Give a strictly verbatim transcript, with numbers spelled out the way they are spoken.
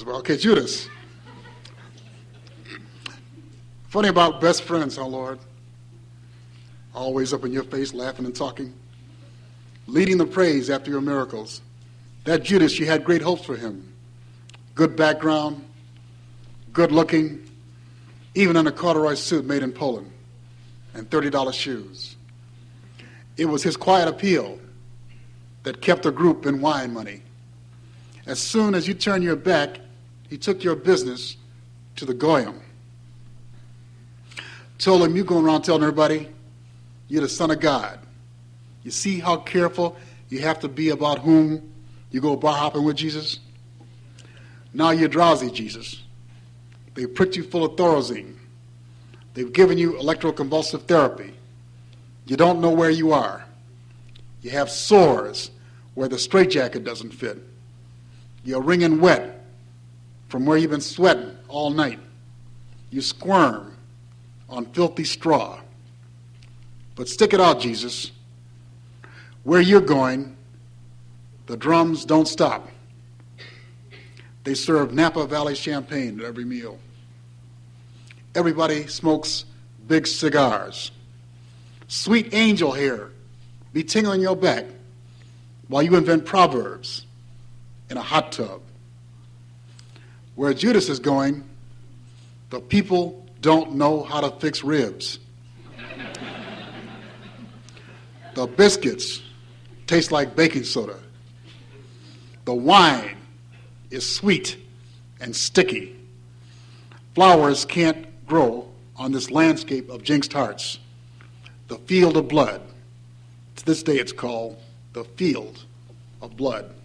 Well, okay, Judas. Funny about best friends, huh, Lord? Always up in your face, laughing and talking. Leading the praise after your miracles. That Judas, you had great hopes for him. Good background, good looking, even in a corduroy suit made in Poland, and thirty dollar shoes. It was his quiet appeal that kept the group in wine money. As soon as you turned your back, he took your business to the Goyim. Told him, you going around telling everybody you're the Son of God. You see how careful you have to be about whom you go bar hopping with Jesus? Now you're drowsy, Jesus. They've pricked you full of Thorazine. They've given you electroconvulsive therapy. You don't know where you are. You have sores where the straitjacket doesn't fit. You're wringing wet from where you've been sweating all night. You squirm on filthy straw. But stick it out, Jesus. Where you're going, the drums don't stop. They serve Napa Valley champagne at every meal. Everybody smokes big cigars. Sweet angel hair be tingling your back while you invent proverbs in a hot tub. Where Judas is going, the people don't know how to fix ribs. The biscuits taste like baking soda. The wine is sweet and sticky. Flowers can't grow on this landscape of jinxed hearts. The field of blood. To this day it's called the field of blood.